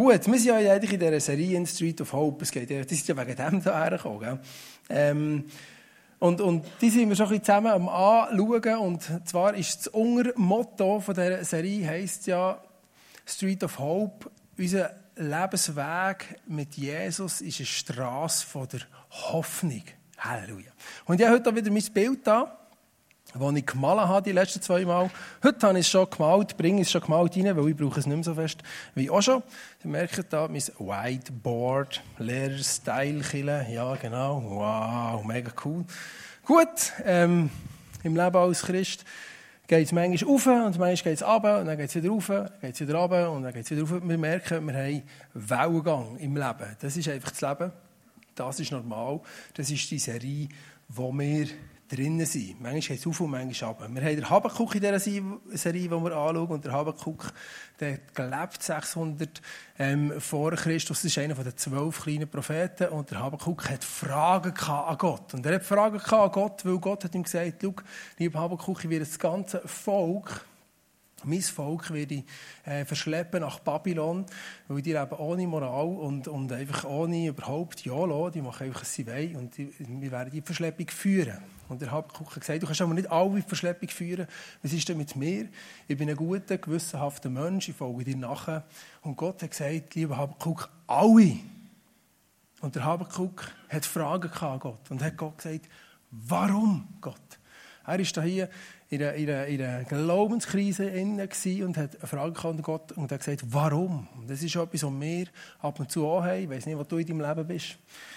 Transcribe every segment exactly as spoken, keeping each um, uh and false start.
Gut, wir sind ja eigentlich in dieser Serie in Street of Hope. Es geht ja, das ist ja wegen dem da hergekommen, gell? Ähm, und, und die sind wir schon ein bisschen zusammen am Anschauen. Und zwar ist das Untermotto von dieser Serie heisst ja Street of Hope. Unser Lebensweg mit Jesus ist eine Strasse von der Hoffnung. Halleluja. Und ich habe heute wieder mein Bild da, das ich gemalt habe die letzten zwei Mal. Heute habe ich es schon gemalt, bringe es schon gemalt rein, weil ich brauche es nicht mehr so fest wie auch schon. Ihr merkt hier mein Whiteboard, Lehrer-Style-Kille. Ja, genau. Wow, mega cool. Gut, ähm, im Leben als Christ geht es manchmal rauf und manchmal geht es runter und dann geht es wieder rauf, dann geht es wieder runter und dann geht es wieder rauf. Wir merken, wir haben Wellengang im Leben. Das ist einfach das Leben. Das ist normal. Das ist die Serie, wo wir drinnen sind. Manchmal geht es auf und manchmal runter. Wir haben den Habakuk in dieser Serie, die wir anschauen. Und der Habakuk, der gelebt sechshundert ähm, vor Christus. Das ist einer der zwölf kleinen Propheten. Und der Habakuk hat Fragen an Gott. Und er hat Fragen an Gott, weil Gott hat ihm gesagt, schau, lieber Habakuk, ich werde das ganze Volk, mein Volk werde ich äh, verschleppen nach Babylon, weil die leben ohne Moral und, und einfach ohne überhaupt Ja lassen. Die machen einfach, was sie wollen und die, wir werden die Verschleppung führen. Und der Habakuk hat gesagt, du kannst aber nicht alle die Verschleppung führen. Was ist denn mit mir? Ich bin ein guter, gewissenhafter Mensch, ich folge dir nachher. Und Gott hat gesagt, lieber Habakuk, alle. Und der Habakuk hat Fragen an Gott und hat Gott gesagt, warum Gott? Er ist da hier in einer, in einer, in einer Glaubenskrise und hat eine Frage an Gott und hat gesagt, warum? Und das ist etwas, was wir ab und zu auch haben. Ich weiss nicht, wo du in deinem Leben bist.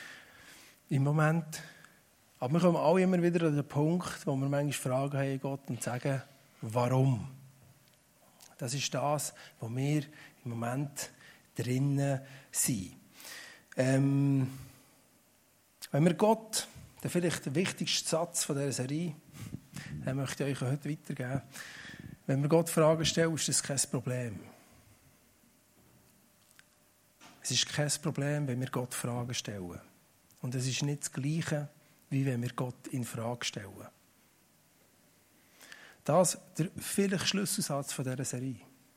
Im Moment. Aber wir kommen alle immer wieder an den Punkt, wo wir manchmal Fragen haben an Gott und sagen, warum? Das ist das, wo wir im Moment drinnen sind. Ähm, wenn wir Gott, der vielleicht der wichtigste Satz von dieser Serie, den möchte ich euch heute weitergeben. Wenn wir Gott Fragen stellen, ist das kein Problem. Es ist kein Problem, wenn wir Gott Fragen stellen. Und es ist nicht das Gleiche, wie wenn wir Gott in Frage stellen. Das ist der vielleicht Schlüsselsatz von dieser Serie.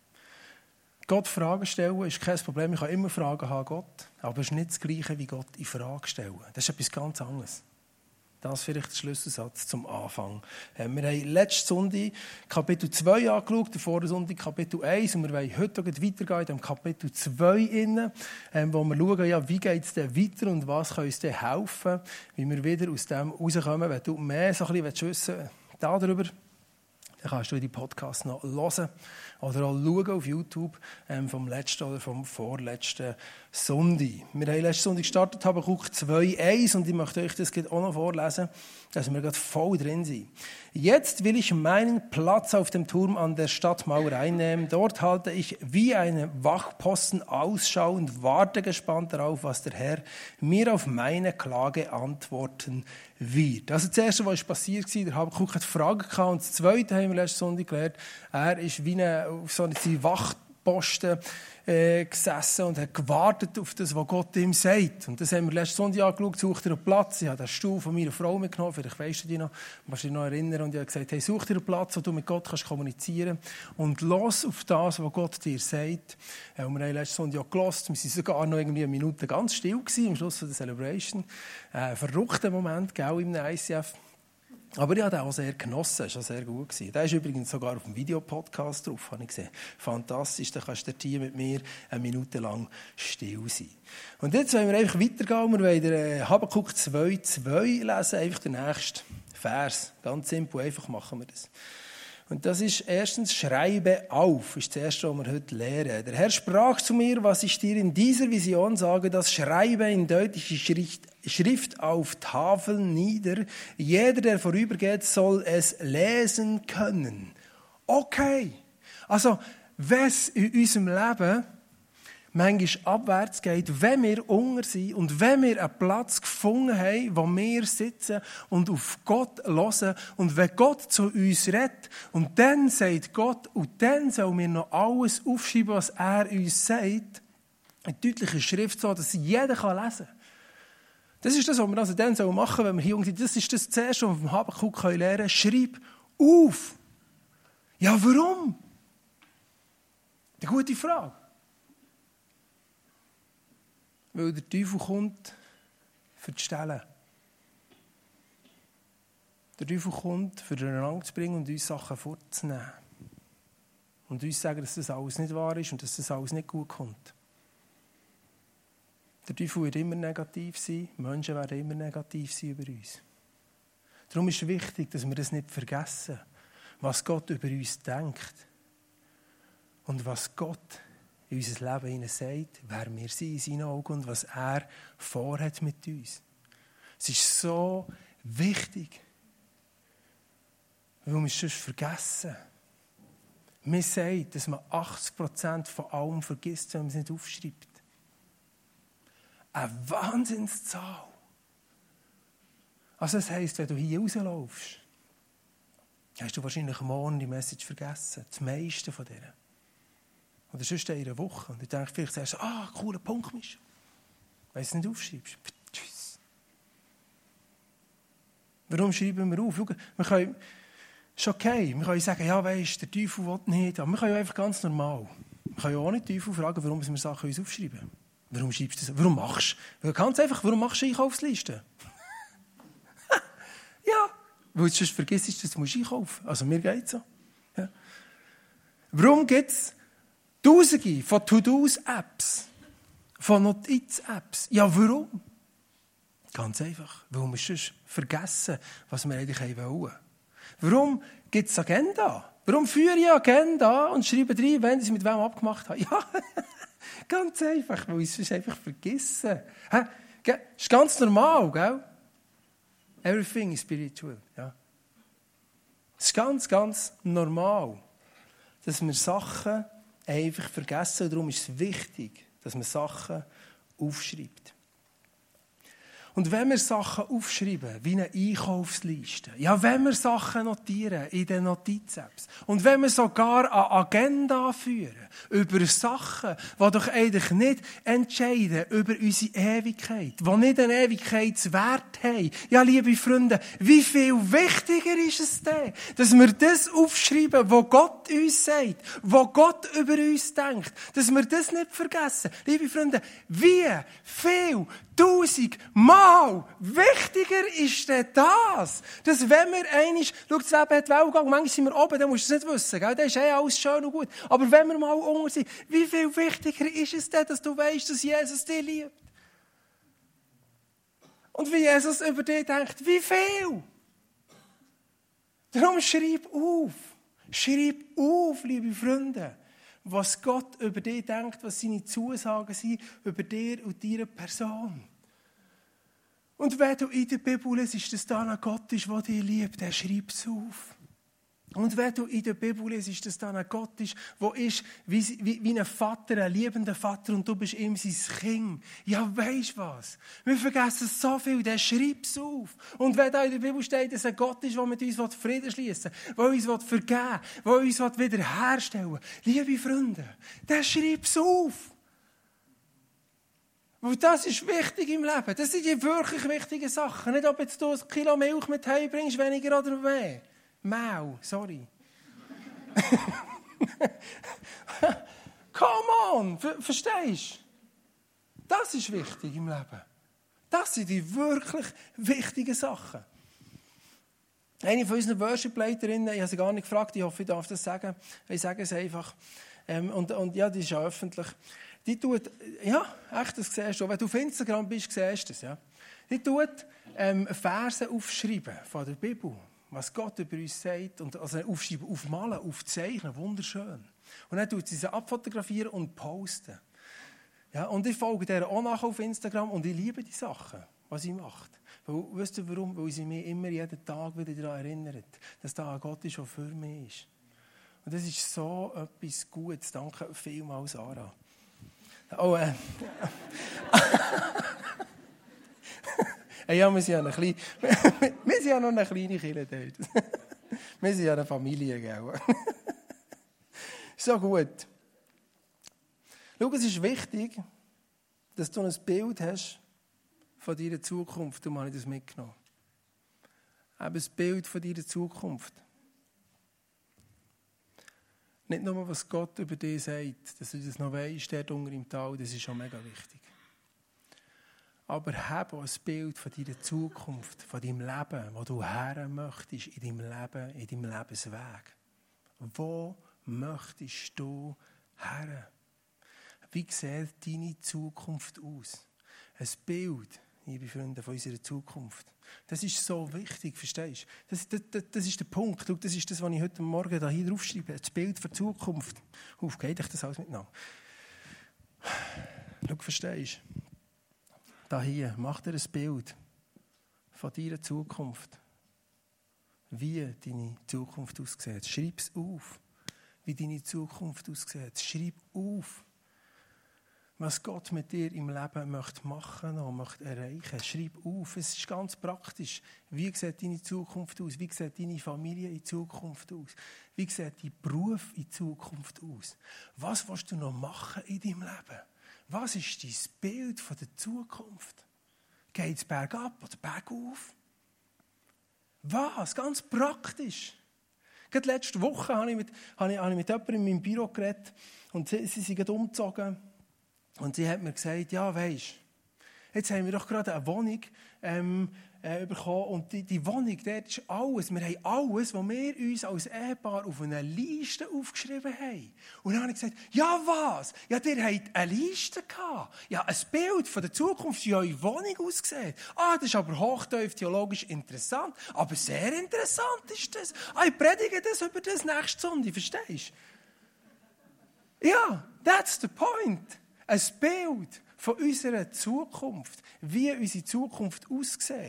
Gott Fragen stellen ist kein Problem. Ich kann immer Fragen haben an Gott, aber es ist nicht das Gleiche, wie Gott in Frage stellen. Das ist etwas ganz anderes. Das ist vielleicht der Schlüsselsatz zum Anfang. Wir haben letzten Sonntag Kapitel zwei angeschaut, der vorigen Sonntag Kapitel eins. Und wir wollen heute weitergehen in dem Kapitel zwei, innen, wo wir schauen, ja, wie geht es denn weiter und was kann uns denn helfen, wie wir wieder aus dem rauskommen. Wenn du mehr so ein bisschen wissen willst, darüber, dann kannst du die Podcasts noch hören oder auch schauen auf YouTube ähm, vom letzten oder vom vorletzten Sonntag. Wir haben letzten Sonntag gestartet, Habakuk zwei eins und ich möchte euch das auch noch vorlesen, dass wir gerade voll drin sind. Jetzt will ich meinen Platz auf dem Turm an der Stadtmauer einnehmen. Dort halte ich wie ein Wachposten Ausschau und warte gespannt darauf, was der Herr mir auf meine Klage antworten wird. Also das Erste, was ist passiert war, der Habakuk hat Fragen gehabt und das Zweite haben wir letzten Sonntag gelernt, er ist wie eine, auf so eine Wachposten äh, gesessen und hat gewartet auf das, was Gott ihm sagt. Und das haben wir letzten Sonntag angeschaut, such dir einen Platz. Ich habe den Stuhl von meiner Frau mitgenommen, vielleicht weisst du dich noch, musst dich noch erinnern. Und ich habe gesagt, hey, such dir einen Platz, wo du mit Gott kannst kommunizieren und los auf das, was Gott dir sagt. Äh, und wir haben letzten Sonntag auch gehört, wir waren sogar noch irgendwie eine Minute ganz still gewesen, am Schluss der Celebration. Äh, verrückter Moment, gell, im I C F. Aber ich habe den auch sehr genossen, das war sehr gut. Der ist übrigens sogar auf dem Videopodcast drauf, habe ich gesehen. Fantastisch, da kannst du hier mit mir eine Minute lang still sein. Und jetzt wollen wir einfach weitergehen, wir wollen den Habakuk zwei zwei lesen, einfach den nächsten Vers. Ganz simpel, einfach machen wir das. Und das ist erstens, schreibe auf, ist das Erste, was wir heute lernen. Der Herr sprach zu mir, was ich dir in dieser Vision sage, das schreibe in deutliche Schrift, Schrift auf Tafeln nieder. Jeder, der vorübergeht, soll es lesen können. Okay. Also, was in unserem Leben manchmal abwärts geht, wenn wir unter sind und wenn wir einen Platz gefunden haben, wo wir sitzen und auf Gott hören und wenn Gott zu uns redet und dann sagt Gott und dann sollen wir noch alles aufschreiben, was er uns sagt, in deutlicher Schrift, so dass jeder lesen kann. Das ist das, was wir also dann machen sollen, wenn wir hier sind. Das ist das Zuerste, was wir vom Habakuk lernen können. Schreib auf. Ja, warum? Eine gute Frage. Weil der Teufel kommt, für die Stellen. Der Teufel kommt, für den Rang zu bringen und uns Sachen vorzunehmen. Und uns sagen, dass das alles nicht wahr ist und dass das alles nicht gut kommt. Der Teufel wird immer negativ sein, Menschen werden immer negativ sein über uns. Darum ist es wichtig, dass wir das nicht vergessen, was Gott über uns denkt und was Gott in unser Leben hinein sagt, wer wir sind in seinen Augen und was er vorhat mit uns. Es ist so wichtig, weil wir es sonst vergessen. Mir sagt, dass man achtzig Prozent von allem vergisst, wenn man es nicht aufschreibt. Eine Wahnsinnszahl. Also das heisst, wenn du hier rausläufst, hast du wahrscheinlich morgen die Message vergessen. Das meiste von denen. Oder sonst in einer Woche. Und du denkst vielleicht zuerst, ah, cooler Punkt, Misch. Wenn du es nicht aufschreibst. Tschüss. Warum schreiben wir auf? Schau, wir können, ist okay, wir können sagen, ja weisst, der Teufel will nicht. Aber wir können ja einfach ganz normal. Wir können ja auch nicht den Teufel fragen, warum wir Sachen uns aufschreiben. Warum schreibst du das? Warum machst du? Ganz einfach, warum machst du Einkaufslisten? Ja, weil du sonst vergisst, dass du einkaufen musst. Also mir geht es so. Ja. Warum gibt es Tausende von To-Dos-Apps, von Notiz-Apps? Ja, warum? Ganz einfach, weil wir sonst vergessen, was wir eigentlich wollen. Warum gibt es Agenda? Warum führe ich Agenda und schreibe rein, wenn ich mit wem abgemacht habe? Ja, ganz einfach, weil ich es sonst einfach vergessen. Das ist ganz normal, gell? Everything is spiritual. Ja. Es ist ganz, ganz normal, dass wir Sachen einfach vergessen. Darum ist es wichtig, dass man Sachen aufschreibt. Und wenn wir Sachen aufschreiben, wie eine Einkaufsliste, ja, wenn wir Sachen notieren in den Notiz-Apps und wenn wir sogar eine Agenda führen über Sachen, die doch eigentlich nicht entscheiden über unsere Ewigkeit, die nicht einen Ewigkeitswert haben, ja, liebe Freunde, wie viel wichtiger ist es denn, dass wir das aufschreiben, was Gott uns sagt, was Gott über uns denkt, dass wir das nicht vergessen. Liebe Freunde, wie viel tausend Mal wichtiger ist denn das, dass wenn wir einmal, schau, das Leben hat Wellengang, manchmal sind wir oben, dann musst du es nicht wissen, gell? Dann ist eh alles schön und gut. Aber wenn wir mal unten sind, wie viel wichtiger ist es denn, dass du weißt, dass Jesus dich liebt? Und wie Jesus über dich denkt, wie viel? Darum schreib auf, schreib auf, liebe Freunde, was Gott über dich denkt, was seine Zusagen sind über dir und deine Person. Und wenn du in der Bibel liest, dass da ein Gott ist, der dich liebt, dann schreib es auf. Und wenn du in der Bibel liest, dass da ein Gott ist, der ist wie, wie, wie ein Vater, ein liebender Vater, und du bist ihm sein Kind. Ja, weisst was? Wir vergessen so viel, dann schreib es auf. Und wenn da in der Bibel steht, dass ein Gott ist, der mit uns Frieden schließen will, der uns vergeben will, der uns wiederherstellen will, liebe Freunde, dann schreib es auf. Weil das ist wichtig im Leben. Das sind die wirklich wichtigen Sachen. Nicht, ob jetzt du ein Kilo Milch mit Heu bringst, weniger oder mehr. Mau, sorry. Come on, ver- verstehst du? Das ist wichtig im Leben. Das sind die wirklich wichtigen Sachen. Eine von unseren Worship-Leiterinnen, ich habe sie gar nicht gefragt, ich hoffe, ich darf das sagen. Ich sage es einfach. Ähm, und, und ja, die ist ja öffentlich. Die tut, ja, echt, das siehst du. Wenn du auf Instagram bist, siehst du das, ja. Die tut ähm, Verse aufschreiben von der Bibel, was Gott über uns sagt, und also aufschreiben, aufmalen, aufzeichnen, wunderschön. Und dann tut sie sie abfotografieren und posten. Ja, und ich folge der auch nach auf Instagram und ich liebe die Sachen, was sie macht. Weil, weißt du warum? Weil sie mich immer jeden Tag wieder daran erinnert, dass da ein Gott ist, der für mich ist. Und das ist so etwas Gutes. Danke vielmals, Sarah. Oh, äh. Ja, wir sind ja eine kleine, wir sind ja noch eine kleine Kirche dort. Wir sind ja eine Familie, gell? So gut. Schau, es ist wichtig, dass du ein Bild hast von deiner Zukunft. Du hast das mitgenommen. Eben ein Bild von deiner Zukunft. Nicht nur, was Gott über dich sagt, dass du das noch weißt, dort unter im Tal, das ist schon mega wichtig. Aber hab auch ein Bild von deiner Zukunft, von deinem Leben, wo du her möchtest in deinem Leben, in deinem Lebensweg. Wo möchtest du her? Wie sieht deine Zukunft aus? Ein Bild, liebe Freunde, von unserer Zukunft. Das ist so wichtig, verstehst du? Das, das, das, das ist der Punkt. Das ist das, was ich heute Morgen da hier draufschreibe. Das Bild für die Zukunft. Auf, geht euch das alles miteinander? Schau, verstehst du? Da hier, mach dir ein Bild von deiner Zukunft. Wie deine Zukunft aussieht. Schreib es auf, wie deine Zukunft aussieht. Schreib auf, was Gott mit dir im Leben möchte machen und möchte erreichen. Schreib auf, es ist ganz praktisch. Wie sieht deine Zukunft aus? Wie sieht deine Familie in Zukunft aus? Wie sieht dein Beruf in Zukunft aus? Was willst du noch machen in deinem Leben? Was ist dein Bild von der Zukunft? Geht es bergab oder bergauf? Was? Ganz praktisch. Gerade letzte Woche habe ich mit, habe ich, habe ich mit jemandem in meinem Büro geredet und sie, sie sind gerade umgezogen. Und sie hat mir gesagt, ja, weisst, jetzt haben wir doch gerade eine Wohnung ähm, äh, bekommen und die, die Wohnung, dort ist alles, wir haben alles, was wir uns als Ehepaar auf einer Liste aufgeschrieben haben. Und dann habe ich gesagt, ja was? Ja, ihr habt eine Liste gehabt. Ja, ein Bild von der Zukunft, wie eure Wohnung aussieht. Ah, das ist aber hochtief theologisch interessant, aber sehr interessant ist das. Ah, ich predige das über das nächste Sonntag, verstehst du? Ja, that's the point. Ein Bild von unserer Zukunft, wie unsere Zukunft aussieht.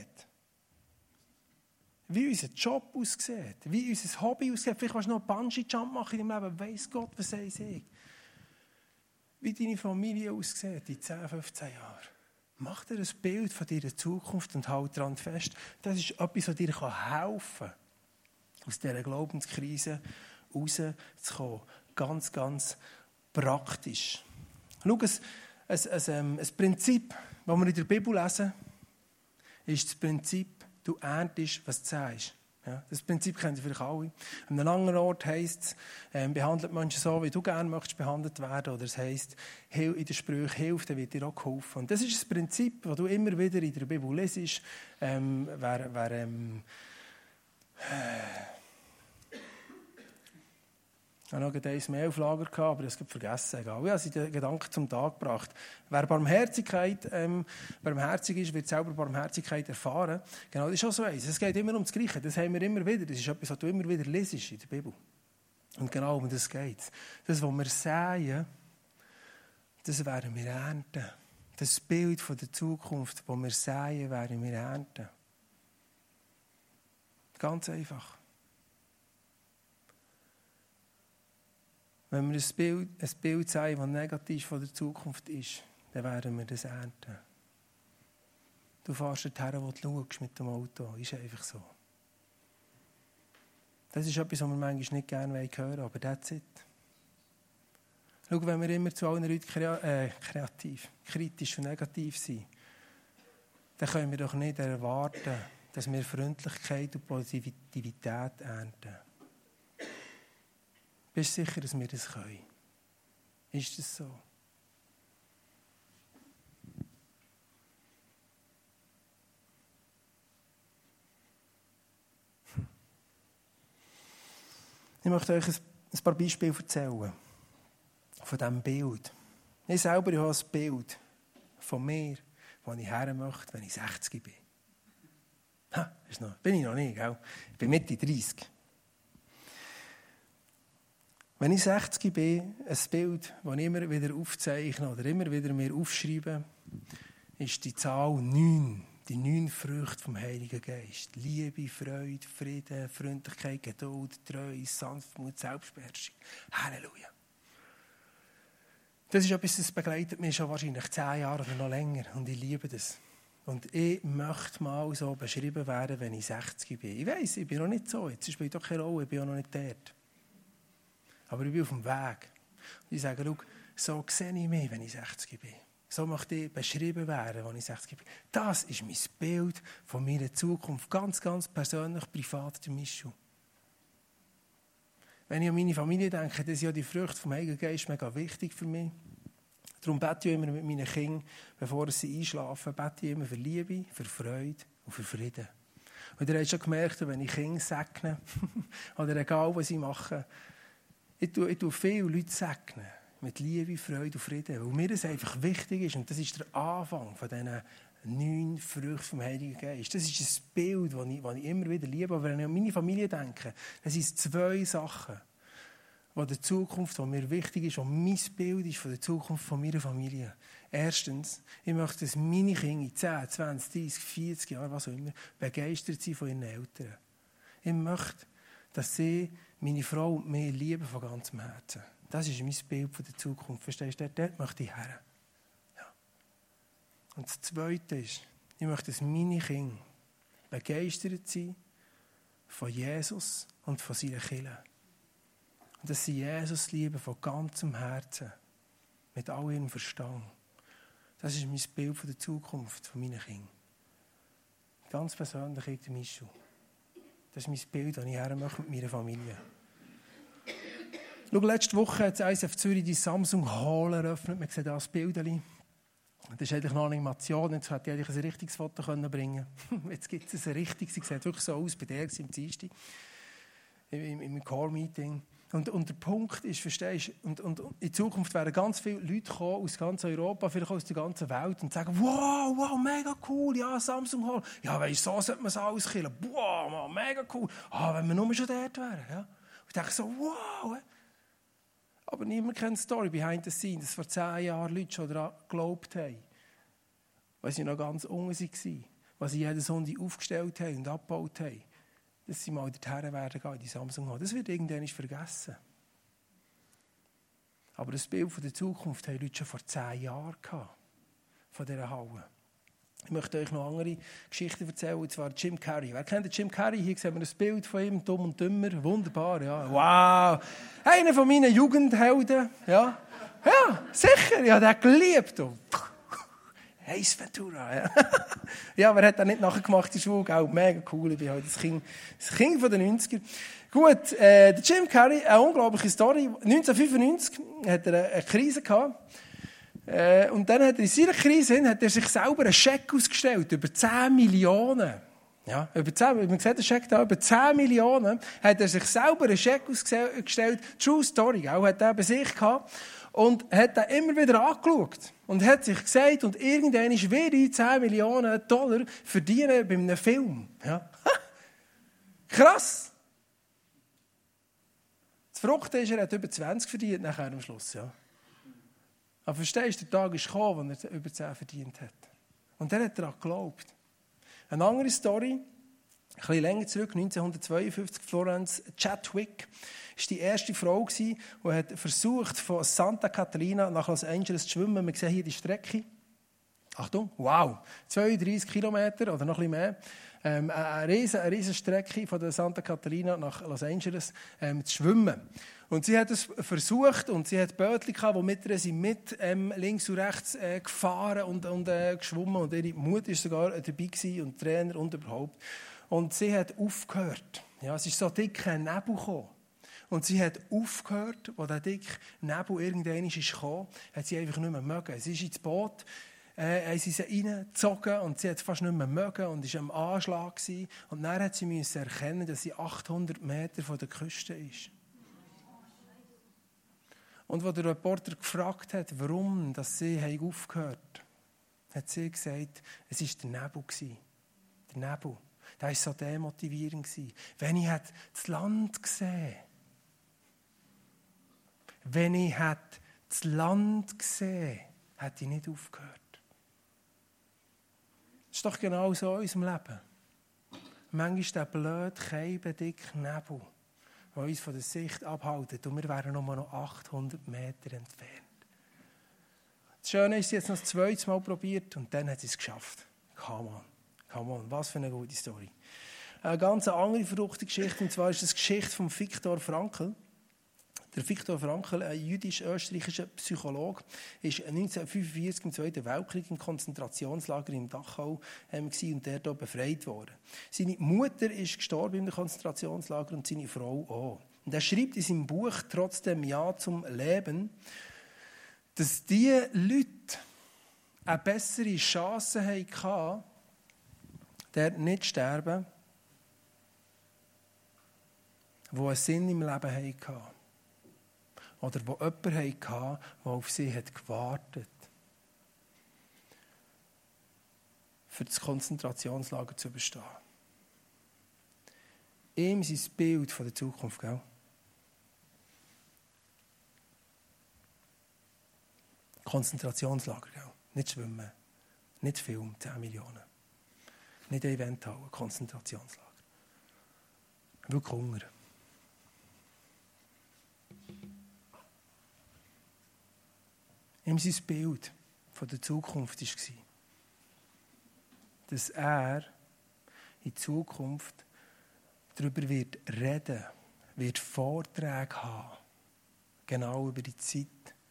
Wie unser Job aussieht, wie unser Hobby aussieht. Vielleicht willst du noch einen Bungee-Jump machen in deinem Leben. Weiss Gott, was sei ich. Wie deine Familie aussieht in zehn, fünfzehn Jahren. Mach dir ein Bild von deiner Zukunft und halt daran fest. Das ist etwas, was dir helfen kann, aus dieser Glaubenskrise rauszukommen. Ganz, ganz praktisch. Schau, ein, ein, ein, ein Prinzip, das wir in der Bibel lesen, ist das Prinzip, du erntest, was du sagst. Ja, das Prinzip kennen Sie vielleicht alle. An einem anderen Ort heisst es, ähm, behandelt Menschen so, wie du gerne möchtest behandelt werden. Oder es heisst, in den Sprüchen, hilf, dann wird dir auch geholfen. Und das ist ein Prinzip, das du immer wieder in der Bibel lesest. Ähm, wer, wer, ähm, äh, Ich hatte noch ein mehr auf Lager, aber ich habe es vergessen. Egal. Ich habe den Gedanken zum Tag gebracht. Wer Barmherzigkeit, ähm, barmherzig ist, wird selber Barmherzigkeit erfahren. Genau, das ist auch so eins. Es geht immer um das Gleiche. Das haben wir immer wieder. Das ist etwas, was du immer wieder lesest in der Bibel. Und genau um das geht es. Das, was wir säen, das werden wir ernten. Das Bild von der Zukunft, das wir säen, werden wir ernten. Ganz einfach. Wenn wir ein Bild, ein Bild sehen, das negativ von der Zukunft ist, dann werden wir das ernten. Du fährst dorthin, wo du schaust mit dem Auto. Ist einfach so. Das ist etwas, was wir manchmal nicht gerne hören wollen, aber that's it. Schau, wenn wir immer zu allen Leuten äh, kreativ, kritisch und negativ sind, dann können wir doch nicht erwarten, dass wir Freundlichkeit und Positivität ernten. Bist du sicher, dass wir das können? Ist das so? Ich möchte euch ein paar Beispiele erzählen von diesem Bild. Ich selber habe ein Bild von mir, wo ich her möchte, wenn ich sechzig bin. Ha, ist noch, bin ich noch nicht, gell? Ich bin Mitte dreißig. Wenn ich sechzig bin, ein Bild, das ich immer wieder aufzeichne oder immer wieder mir aufschreibe, ist die Zahl neun. Die neun Früchte vom Heiligen Geist. Liebe, Freude, Frieden, Freundlichkeit, Geduld, Treue, Sanftmut, Selbstbeherrschung. Halleluja. Das ist etwas, das begleitet mich schon wahrscheinlich zehn Jahre oder noch länger. Und ich liebe das. Und ich möchte mal so beschrieben werden, wenn ich sechzig bin. Ich weiss, ich bin noch nicht so. Jetzt spielt doch keine Rolle, ich bin auch noch nicht dort. Aber ich bin auf dem Weg. Und ich sage, schau, so sehe ich mich, wenn ich sechzig bin. So möchte ich beschrieben werden, wenn ich sechzig bin. Das ist mein Bild von meiner Zukunft. Ganz, ganz persönlich, privat, der Mischung. Wenn ich an meine Familie denke, das sind ja die Früchte vom Heiligen Geist mega wichtig für mich. Darum bete ich immer mit meinen Kindern, bevor sie einschlafen, bete ich immer für Liebe, für Freude und für Frieden. Und ihr habt schon gemerkt, wenn ich Kinder segne, oder egal was sie machen, ich tue, ich tue viele Leute segnen. Mit Liebe, Freude und Frieden. Weil mir das einfach wichtig ist. Und das ist der Anfang von diesen neun Früchten vom Heiligen Geist. Das ist ein Bild, das ich, das ich immer wieder liebe. Aber wenn ich an meine Familie denke, das sind zwei Sachen, die der Zukunft, die mir wichtig ist, die mein Bild ist von der Zukunft von meiner Familie. Erstens, ich möchte, dass meine Kinder in zehn, zwanzig, dreissig, vierzig Jahren, was auch immer, begeistert sind von ihren Eltern. Ich möchte, dass sie meine Frau und mich lieben von ganzem Herzen. Das ist mein Bild von der Zukunft. Verstehst du? Dort möchte ich her. Ja. Und das Zweite ist, ich möchte, dass meine Kinder begeistert sind von Jesus und von seiner Kirche. Und dass sie Jesus lieben von ganzem Herzen, mit all ihrem Verstand. Das ist mein Bild von der Zukunft von meinen Kindern. Ganz persönlich, ich, der Michu. Das ist mein Bild, das ich her möchte mit meiner Familie. Schau, letzte Woche hat das I S F Zürich die Samsung Hall eröffnet. Man sieht hier das Bild. Das ist eigentlich eine Animation. Jetzt hätte ich ein richtiges Foto bringen können. Jetzt gibt es ein richtiges. Sie sieht wirklich so aus bei der im Dienstag. Im, im Core-Meeting. Und, und der Punkt ist, verstehst du, und, und in Zukunft werden ganz viele Leute kommen aus ganz Europa, vielleicht auch aus der ganzen Welt und sagen, wow, wow, mega cool, ja, Samsung Hall. Ja, weißt du, so sollte man es alles killen. Wow, man, mega cool. Ah, wenn wir nur schon dort wären. Ja. Und ich denke so, wow. Aber niemand kennt die Story behind the scenes, dass vor zehn Jahren Leute schon daran geglaubt haben. Weil sie noch ganz unten waren. Weil sie jeden Sonntag aufgestellt haben und abgebaut haben. Dass sie mal dorthin werden gehen, in die Samsung haben. Das wird irgendwann vergessen. Aber das Bild von der Zukunft haben Leute schon vor zehn Jahren gehabt. Von dieser Halle. Ich möchte euch noch andere Geschichten erzählen, und zwar Jim Carrey. Wer kennt den Jim Carrey? Hier sehen wir ein Bild von ihm, Dumm und Dümmer. Wunderbar, ja. Wow! Einer von meinen Jugendhelden. Ja, ja sicher. Ich habe den geliebt. Ace Ventura. Ja, ja, wer hat das nicht nachher gemacht in der Schule? Auch mega cool. Ich bin halt das Kind, das Kind von den neunziger. Gut, äh, der Jim Carrey, eine unglaubliche Story. neunzehnhundertfünfundneunzig hat er eine Krise gehabt. Äh, und dann hat er in seiner Krise hat er sich selber einen Scheck ausgestellt, über zehn Millionen. Ja, über zehn, man sieht den Scheck da, über zehn Millionen hat er sich selber einen Scheck ausgestellt. True Story, auch hat er bei sich gehabt. Und hat er immer wieder angeschaut. Und hat sich gesagt, und irgendwann werde ich zehn Millionen Dollar verdienen bei einem Film. Ja. Krass! Das Verrückte ist, er hat über zwanzig verdient nachher am Schluss. Ja. Aber verstehst du, der Tag ist gekommen, wo er über zehn verdient hat. Und dann hat er daran geglaubt. Eine andere Story, ein bisschen länger zurück, neunzehnhundertzweiundfünfzig, Florence Chadwick, war die erste Frau, die hat versucht, von Santa Catalina nach Los Angeles zu schwimmen. Wir sehen hier die Strecke. Achtung, wow, zweiunddreißig Kilometer oder noch ein bisschen mehr. Ähm, eine riesige, eine riesige Strecke von der Santa Catalina nach Los Angeles ähm, zu schwimmen. Und sie hat es versucht und sie hat Bötchen gehabt, die mit ihr sind mit ähm, links und rechts äh, gefahren und, und äh, geschwommen. Und ihre Mutter war sogar dabei gewesen und Trainer und überhaupt. Und sie hat aufgehört. Ja, es ist so dicker Nebel gekommen. Und sie hat aufgehört, als der dicke Nebel irgendwann kam, hat sie einfach nicht mehr mögen. Sie ist ins Boot, äh, haben sie sie reingezogen und sie hat es fast nicht mehr mögen und war am Anschlag gewesen. Und dann hat sie müssen erkennen, dass sie achthundert Meter von der Küste ist. Und als der Reporter gefragt hat, warum dass sie aufgehört haben, hat sie gesagt, es war der Nebel. Der Nebel. Das war so demotivierend. Wenn ich das Land gesehen Wenn ich das Land gesehen hätte, hätte ich nicht aufgehört. Das ist doch genau so in unserem Leben. Manchmal ist der blöde, keibendicke Nebel, der uns von der Sicht abhält. Und wir wären nur noch achthundert Meter entfernt. Das Schöne ist, sie hat es noch das zweite Mal probiert und dann hat sie es geschafft. Come on, come on, was für eine gute Story. Eine ganz andere verrückte Geschichte, und zwar ist das die Geschichte von Viktor Frankl. Der Viktor Frankl, ein jüdisch-österreichischer Psychologe, war neunzehnhundertfünfundvierzig im Zweiten Weltkrieg im Konzentrationslager in Dachau ähm, und der dort befreit worden. Seine Mutter ist gestorben im Konzentrationslager und seine Frau auch. Und er schreibt in seinem Buch «Trotzdem Ja zum Leben», dass diese Leute eine bessere Chance hatten, dort nicht zu sterben, die einen Sinn im Leben hatten. Oder wo jemand hatte, der auf sie gewartet hat, für das Konzentrationslager zu überstehen. Ihm sein Bild von der Zukunft, gell? Konzentrationslager, gell? Nicht schwimmen, nicht Film, zehn Millionen. Nicht Eventhalle, Konzentrationslager. Wirklich Hunger. Ihm sein Bild von der Zukunft war, dass er in Zukunft darüber wird reden, wird Vorträge haben, genau über die Zeit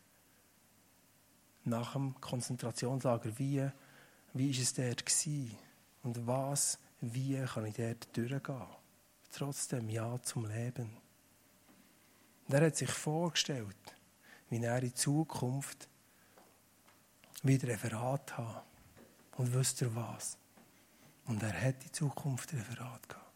nach dem Konzentrationslager. Wie, wie ist es dort gewesen? Und was, wie kann ich dort durchgehen? Trotzdem Ja zum Leben. Und er hat sich vorgestellt, wie er in Zukunft wieder Referat hat. Und wisst ihr was? Und er hat in Zukunft Referat gehabt.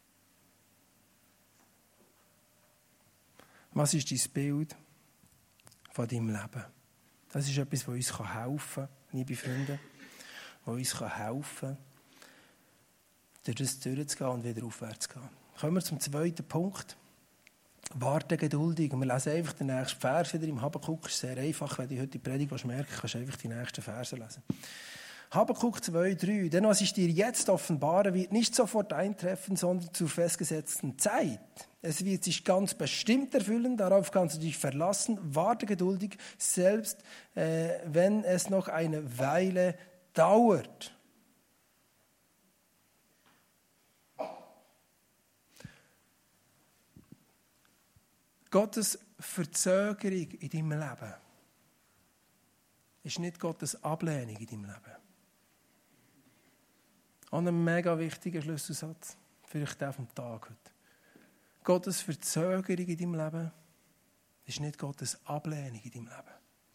Was ist dein Bild von deinem Leben? Das ist etwas, was uns helfen kann, liebe Freunde, was uns helfen kann, durch das durchzugehen und wieder aufwärts zu gehen. Kommen wir zum zweiten Punkt. Warte geduldig. Und wir lesen einfach den nächsten Vers wieder im Habakuk. Es ist sehr einfach, wenn du heute die Predigt merken kannst du einfach die nächsten Verse lesen. Habakuk zwei, drei. Denn was ich dir jetzt offenbare, wird nicht sofort eintreffen, sondern zur festgesetzten Zeit. Es wird sich ganz bestimmt erfüllen, darauf kannst du dich verlassen. Warte geduldig, selbst äh, wenn es noch eine Weile dauert. Gottes Verzögerung in deinem Leben ist nicht Gottes Ablehnung in deinem Leben. Auch ein mega wichtiger Schlüsselsatz, vielleicht der vom Tag heute. Gottes Verzögerung in deinem Leben ist nicht Gottes Ablehnung in deinem Leben.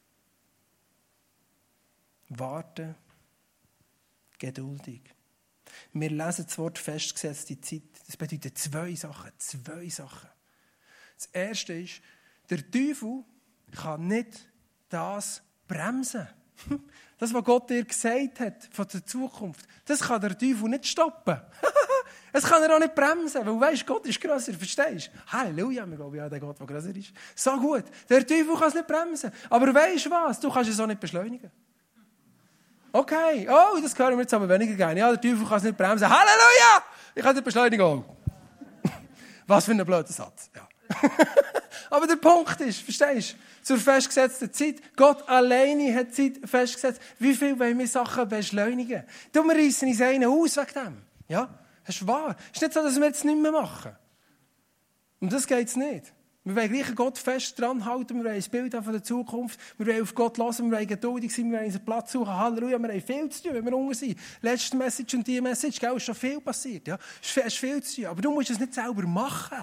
Warten, geduldig. Wir lesen das Wort festgesetzte Zeit. Das bedeutet zwei Sachen. Zwei Sachen. Das Erste ist, der Teufel kann nicht das bremsen. Das, was Gott dir gesagt hat von der Zukunft, das kann der Teufel nicht stoppen. Das kann er auch nicht bremsen, weil weisst, Gott ist grösser, verstehst du? Halleluja, wir glauben ja, der Gott, der grösser ist. So gut. Der Teufel kann es nicht bremsen. Aber weisst du was? Du kannst es auch nicht beschleunigen. Okay, oh, das hören wir jetzt aber weniger gerne. Ja, der Teufel kann es nicht bremsen. Halleluja! Ich kann nicht beschleunigen auch. Was für ein blöder Satz. Ja. Aber der Punkt ist, verstehst du, zur festgesetzten Zeit, Gott alleine hat Zeit festgesetzt. Wie viel wollen wir Sachen beschleunigen? Du, wir reissen uns einen aus wegen dem. Ja, das ist wahr. Es ist nicht so, dass wir jetzt nicht mehr machen. Um das geht es nicht. Wir wollen gleich Gott fest dran halten, wir wollen ein Bild von der Zukunft, wir wollen auf Gott hören, wir wollen geduldig sein, wir wollen unseren Platz suchen. Halleluja, wir haben viel zu tun, wenn wir unten sind. Letzte Message und die Message, gell, ist schon viel passiert. Ja? Es ist viel zu tun, aber du musst es nicht selber machen.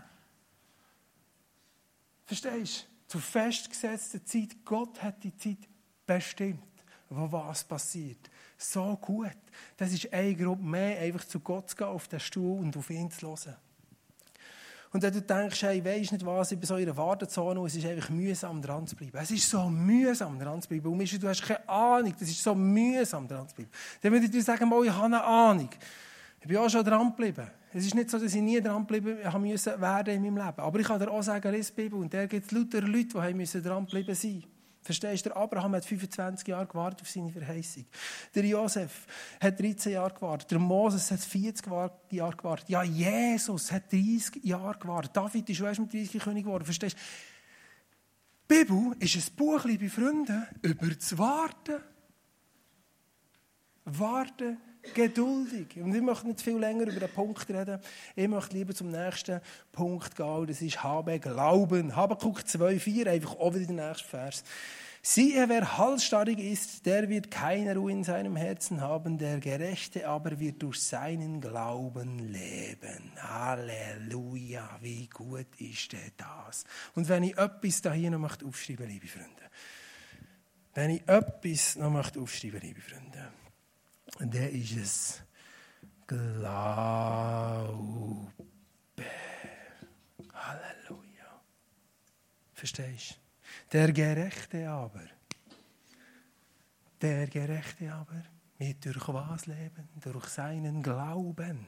Verstehst du? Zur festgesetzten Zeit, Gott hat die Zeit bestimmt, wo was passiert. So gut. Das ist ein Grund mehr, einfach zu Gott zu gehen, auf den Stuhl und auf ihn zu hören. Und wenn du denkst, hey, weisst nicht was, ich bin so in einer Wartezone und es ist einfach mühsam dran zu bleiben. Es ist so mühsam dran zu bleiben. Und Mischa, du hast keine Ahnung, das ist so mühsam dran zu bleiben. Dann würde ich dir sagen, ich habe eine Ahnung. Ich bin auch schon dran geblieben. Es ist nicht so, dass ich nie dran geblieben musste werden in meinem Leben. Aber ich kann dir auch sagen, lies die Bibel. Und da gibt es lauter Leute, die müssen dran geblieben sein. Verstehst du? Der Abraham hat fünfundzwanzig Jahre gewartet auf seine Verheißung. Der Josef hat dreizehn Jahre gewartet. Der Moses hat vierzig Jahre gewartet. Ja, Jesus hat dreißig Jahre gewartet. David ist schon erst mit dreißig König geworden. Verstehst du? Die Bibel ist ein Buch, liebe Freunde, über das Warten. Warten. Geduldig. Und ich möchte nicht viel länger über den Punkt reden. Ich möchte lieber zum nächsten Punkt gehen. Das ist habe Glauben. Habakuk zwei, vier, einfach auch wieder der nächste Vers. Siehe, wer halsstarrig ist, der wird keine Ruhe in seinem Herzen haben, der Gerechte aber wird durch seinen Glauben leben. Halleluja, wie gut ist denn das? Und wenn ich etwas da hier noch aufschreiben möchte, liebe Freunde. Wenn ich etwas noch möchte aufschreiben, liebe Freunde, dann ist es Glaube. Halleluja. Verstehst du? Der Gerechte aber, der Gerechte aber, wird durch was leben? Durch seinen Glauben.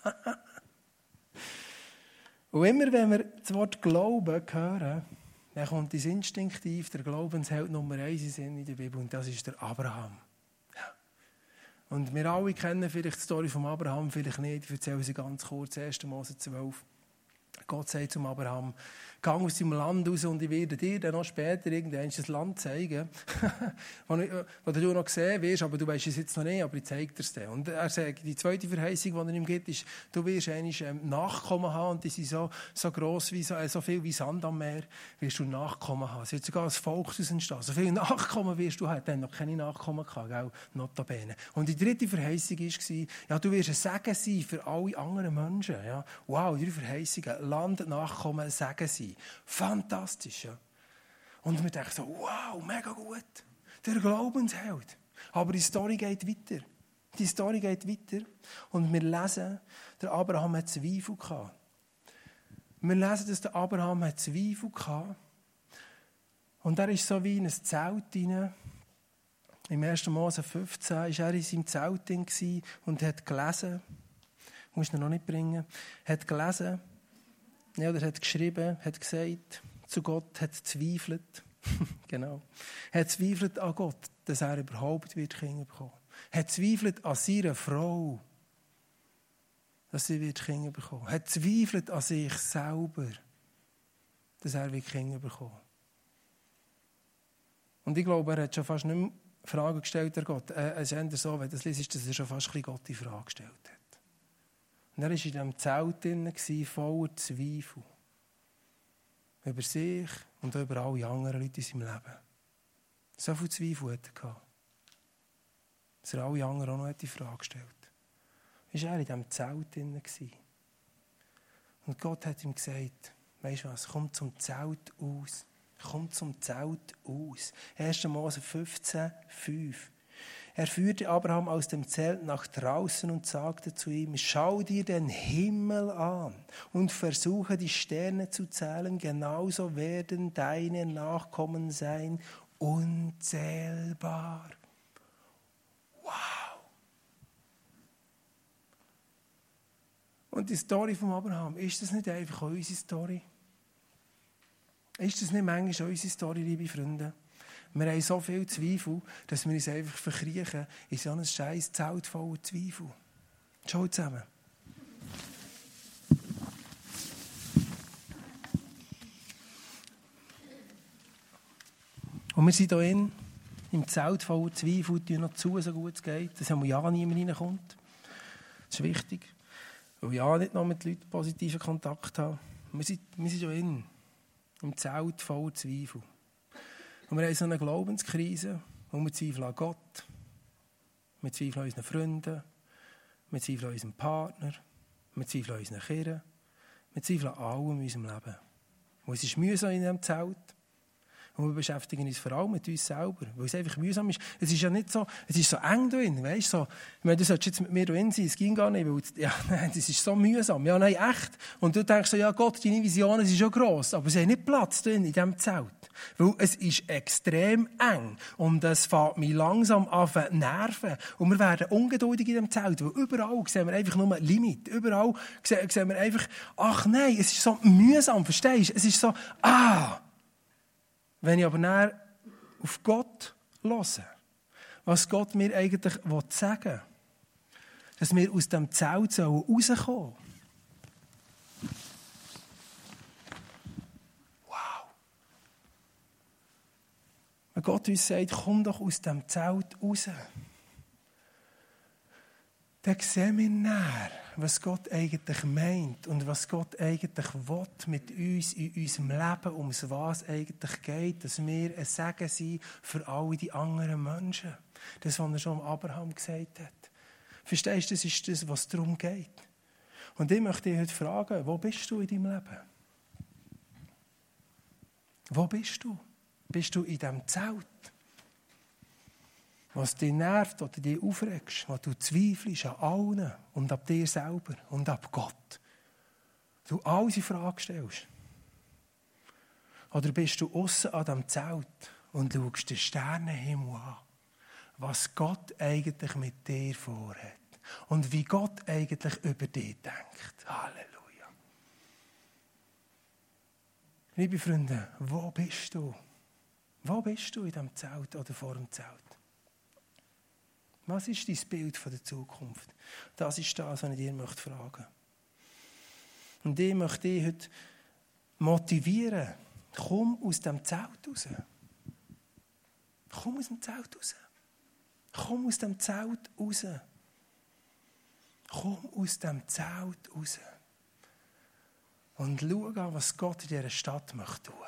Und immer wenn wir das Wort Glauben hören, dann kommt uns instinktiv der Glaubensheld Nummer eins in der Bibel, und das ist der Abraham. Ja. Und wir alle kennen vielleicht die Story von Abraham, vielleicht nicht, ich erzähle sie ganz kurz, erster Mose zwölf. Gott sagt zum Abraham, geh aus deinem Land raus und ich werde dir dann noch später irgendein Land zeigen, wo du noch sehen wirst, aber du weißt es jetzt noch nicht, aber ich zeige dir es dir. Und er sagt, die zweite Verheißung, die er ihm gibt, ist, du wirst einmal Nachkommen haben und die sind so, so gross, wie, so, so viel wie Sand am Meer, wirst du Nachkommen haben. Es wird sogar ein Volk daraus entstehen. So viele Nachkommen wirst du haben. Dann noch keine Nachkommen gehabt, gell? Notabene. Und die dritte Verheißung war, ja, du wirst ein Segen sein für alle anderen Menschen. Ja? Wow, drei Verheißungen. Land, Nachkommen, Segen sein. Fantastisch, ja. Und wir denken so, wow, mega gut. Der Glaubensheld. Aber die Story geht weiter. Die Story geht weiter. Und wir lesen, der Abraham hat Zweifel gehabt. Wir lesen, dass der Abraham hat Zweifel gehabt. Und er ist so wie in ein Zelt hinein. Im ersten Mose fünfzehn war er in seinem Zelt drin und hat gelesen. Muss ich noch nicht bringen. Hat gelesen. Ja, er hat geschrieben, hat gesagt, zu Gott, hat zweifelt. Genau. Hat zweifelt an Gott, dass er überhaupt wird Kinder bekommen. Hat zweifelt an seiner Frau, dass sie wird Kinder bekommen. Hat zweifelt an sich selber, dass er wird Kinder bekommen. Und ich glaube, er hat schon fast nicht mehr Fragen gestellt an Gott. Es ist eher so, wenn das liest, dass er schon fast ein bisschen Gott die Frage gestellt hat. Und er war in diesem Zelt drin, voller Zweifel. Über sich und über alle anderen Leute in seinem Leben. So viel Zweifel hatte er. Dass er alle anderen auch noch die Frage gestellt hat. War er in diesem Zelt drin. Und Gott hat ihm gesagt, weisst du was, komm zum Zelt aus. Komm zum Zelt aus. erster Mose fünfzehn, fünf. Er führte Abraham aus dem Zelt nach draußen und sagte zu ihm, schau dir den Himmel an und versuche die Sterne zu zählen, genauso werden deine Nachkommen sein, unzählbar. Wow! Und die Story von Abraham, ist das nicht einfach unsere Story? Ist das nicht manchmal unsere Story, liebe Freunde? Wir haben so viel Zweifel, dass wir uns einfach verkriechen in so einem scheiß Zelt voller Zweifel. Schau zusammen. Und wir sind hier in, im Zelt voller Zweifel, die noch zu, so gut es geht, dass ja niemand reinkommt. Das ist wichtig, weil ja nicht noch mit Leuten positiven Kontakt haben. Wir sind, wir sind hier in, im Zelt voller Zweifel. Und wir haben so eine Glaubenskrise, wo wir zweifeln an Gott, wir zweifeln an unseren Freunden, wir zweifeln an unserem Partner, wir zweifeln an unseren Kindern, wir zweifeln an allem in unserem Leben. Und es ist mühsam in diesem Zelt. Und wir beschäftigen uns vor allem mit uns selber, weil es einfach mühsam ist. Es ist ja nicht so, es ist so eng drin, weißt du, so, ich meine, du solltest jetzt mit mir drin sein, es ging gar nicht, weil, ja, nein, das ist so mühsam, ja, nein, echt. Und du denkst so, ja Gott, deine Visionen sind schon gross, aber sie haben nicht Platz drin in diesem Zelt. Weil es ist extrem eng und es fängt mich langsam an zu nerven. Und wir werden ungeduldig in diesem Zelt, weil überall sehen wir einfach nur ein Limit. Überall sehen, sehen wir einfach, ach nein, es ist so mühsam, verstehst du? Es ist so, ah. Wenn ich aber näher auf Gott höre, was Gott mir eigentlich sagen will, dass wir aus dem Zelt rauskommen sollen. Wow. Wenn Gott uns sagt, komm doch aus dem Zelt raus, dann sehen wir näher, was Gott eigentlich meint und was Gott eigentlich will mit uns in unserem Leben, um was eigentlich geht, dass wir ein Segen sind für alle die anderen Menschen. Das, was er schon Abraham gesagt hat. Verstehst du, das ist das, was darum geht. Und ich möchte dich heute fragen, wo bist du in deinem Leben? Wo bist du? Bist du in diesem Zelt? was dich nervt oder dich aufregst, was du zweifelst an allen und an dir selber und an Gott. Du alles in Frage stellst. Oder bist du aussen an diesem Zelt und schaust den Sternenhimmel an, was Gott eigentlich mit dir vorhat und wie Gott eigentlich über dich denkt. Halleluja. Liebe Freunde, wo bist du? Wo bist du in diesem Zelt oder vor dem Zelt? Was ist dein Bild von der Zukunft? Das ist das, was ich dir möchte fragen. Und ich möchte dich heute motivieren. Komm aus dem Zelt raus. Komm aus dem Zelt raus. Komm aus dem Zelt raus. Komm aus dem Zelt raus. Und schau an, was Gott in dieser Stadt möchte tun.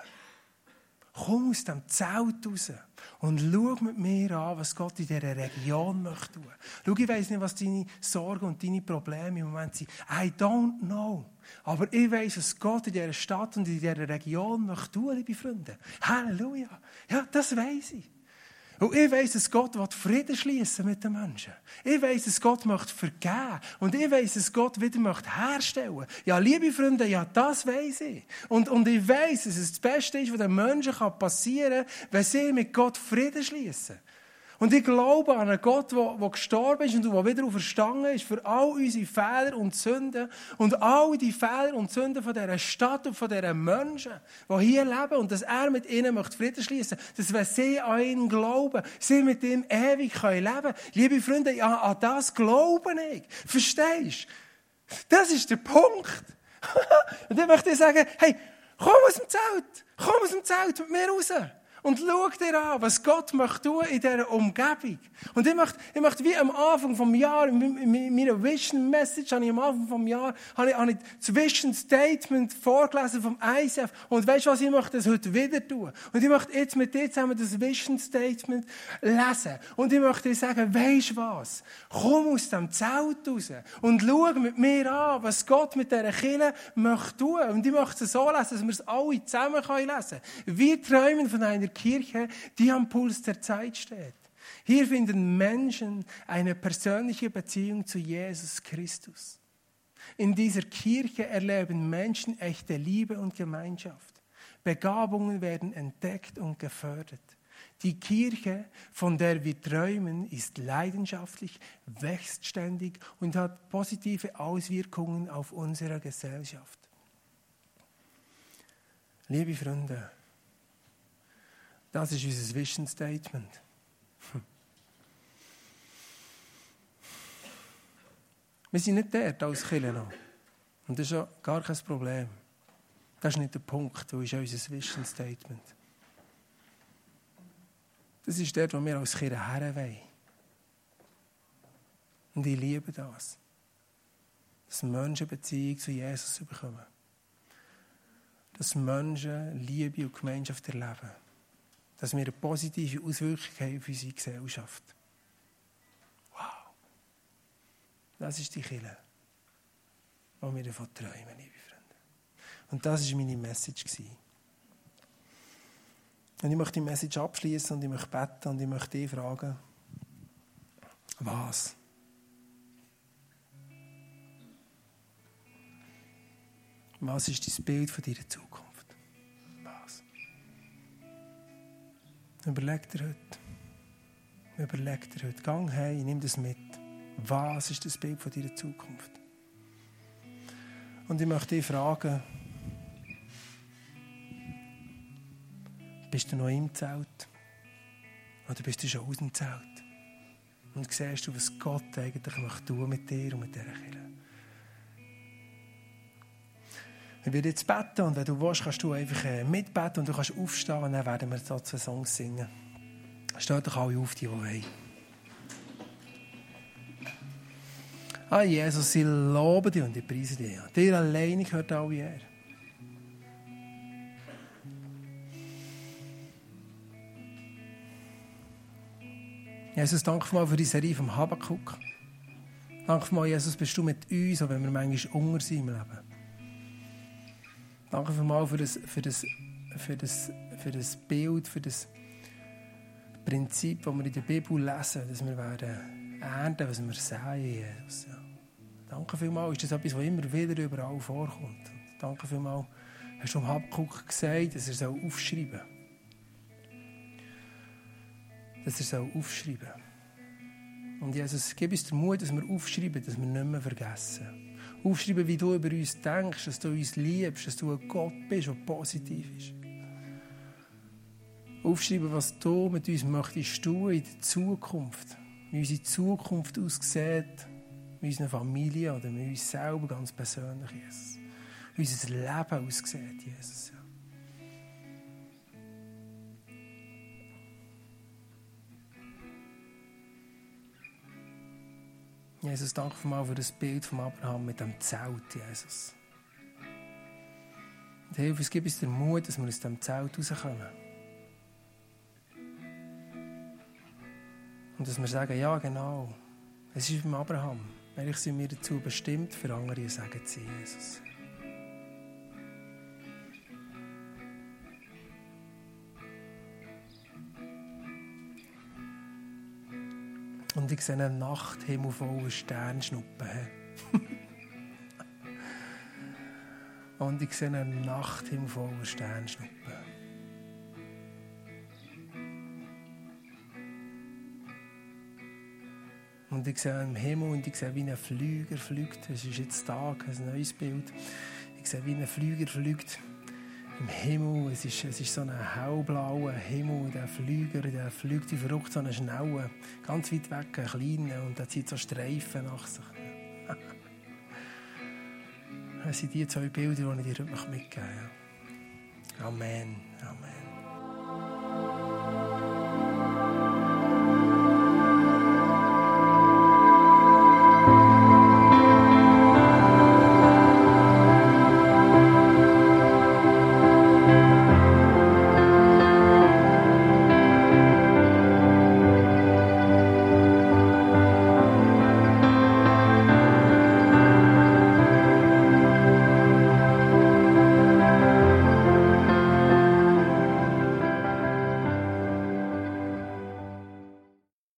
Komm aus dem Zelt raus und schau mit mir an, was Gott in dieser Region möchte tun. Schau, ich weiss nicht, was deine Sorgen und deine Probleme im Moment sind. I don't know. Aber ich weiss, was Gott in dieser Stadt und in dieser Region möchte tun, liebe Freunde. Halleluja. Ja, das weiss ich. Und ich weiss, dass Gott Frieden schließen mit den Menschen. Ich weiss, dass Gott möchte vergeben. Und ich weiss, dass Gott wieder möchte herstellen. Ja, liebe Freunde, ja, das weiss ich. Und, und ich weiss, dass es das Beste ist, was den Menschen passieren kann, wenn sie mit Gott Frieden schließen. Und ich glaube an einen Gott, der, der gestorben ist und der wieder auferstanden ist für all unsere Fehler und Sünden und all die Fehler und Sünden von dieser Stadt und von diesen Menschen, die hier leben und dass er mit ihnen möchte Frieden schließen, dass wenn sie an ihn glauben, sie mit ihm ewig leben können. Liebe Freunde, ja, an das glaube ich. Verstehst du? Das ist der Punkt. Und ich möchte dir sagen, hey, komm aus dem Zelt, komm aus dem Zelt mit mir raus. Und schau dir an, was Gott möchte tun in dieser Umgebung. Und ich möchte, ich möchte wie am Anfang des Jahres, in meiner Vision Message, habe ich am Anfang des Jahres, habe ich, habe ich das Vision Statement vorgelesen vom I C F. Und weißt du was, ich möchte das heute wieder tun. Und ich möchte jetzt mit dir zusammen das Vision Statement lesen. Und ich möchte dir sagen, weißt du was? Komm aus dem Zelt raus und schau mit mir an, was Gott mit dieser Kirche möchte tun. Und ich möchte es so lesen, dass wir es alle zusammen lesen können. Wir träumen von einer Kirche, die am Puls der Zeit steht. Hier finden Menschen eine persönliche Beziehung zu Jesus Christus. In dieser Kirche erleben Menschen echte Liebe und Gemeinschaft. Begabungen werden entdeckt und gefördert. Die Kirche, von der wir träumen, ist leidenschaftlich, wächst ständig und hat positive Auswirkungen auf unsere Gesellschaft. Liebe Freunde, das ist unser Vision Statement. Hm. Wir sind nicht dort als Kirche noch. Und das ist ja gar kein Problem. Das ist nicht der Punkt, das ist unser Vision Statement. Das ist dort, wo wir als Kirche her wollen. Und ich liebe das. Dass Menschen Beziehung zu Jesus bekommen. Dass Menschen Liebe und Gemeinschaft erleben. Dass wir eine positive Auswirkung haben auf unsere Gesellschaft. Wow. Das ist die Kirche, die wir davon träumen, liebe Freunde. Und das war meine Message. Und ich möchte die Message abschließen und ich möchte beten und ich möchte dich fragen, was? Was ist dein Bild von deiner Zukunft? Was? Überleg dir heute. Überleg dir heute. Gang heim, nimm das mit. Was ist das Bild von deiner Zukunft? Und ich möchte dich fragen, bist du noch im Zelt? Oder bist du schon aus dem Zelt? Und siehst du, was Gott eigentlich möchte tun mit dir und mit dieser Kirche? Ich werde jetzt beten und wenn du willst, kannst du einfach mitbeten und du kannst aufstehen und dann werden wir so zwei Songs singen. Steht doch alle auf, die die wollen. Ah, Jesus, ich lobe dich und ich preise dich. Dir alleine gehört alle Ehre. Jesus, danke mal für die Serie vom Habakuk. Danke mal, Jesus, bist du mit uns, auch wenn wir manchmal unter sind im Leben. Danke mal für das, für, das, für, das, für das Bild, für das Prinzip, das wir in der Bibel lesen, dass wir werden ernten, was wir säen, Jesus. Ja. Danke vielmals, ist das etwas, was immer wieder überall vorkommt. Und danke vielmals, hast du am Habakuk gesagt, dass er soll aufschreiben soll. Dass er soll aufschreiben soll. Und Jesus, gib uns den Mut, dass wir aufschreiben, dass wir nicht mehr vergessen. Aufschreiben, wie du über uns denkst, dass du uns liebst, dass du ein Gott bist, der positiv ist. Aufschreiben, was du mit uns möchtest tun in der Zukunft. Wie unsere Zukunft aussieht, mit unserer Familie oder mit uns selber ganz persönlich, Jesus. Wie unser Leben aussieht, Jesus. Jesus, danke mal für das Bild von Abraham mit dem Zelt, Jesus. Und hilf uns, gib uns den Mut, dass wir aus dem Zelt rauskommen. Und dass wir sagen, ja genau, es ist wie bei Abraham. Eigentlich sind wir dazu bestimmt, für andere sagen zu sein, Jesus. Und ich sehe einen Nachthimmel voller Sternschnuppen. Und ich sehe einen Nachthimmel voller Sternschnuppen. Und ich sehe im Himmel und ich sehe, wie ein Flüger fliegt. Es ist jetzt Tag, ein neues Bild. Ich sehe, wie ein Flüger fliegt im Himmel. Es ist, es ist so ein hellblauer Himmel. Der Flüger, der fliegt wie verrückt, so einen schnellen, ganz weit weg, einen kleinen. Und der zieht so Streifen nach sich. Das sind die zwei Bilder, die ich dir heute mitgeben möchte. Amen. Amen.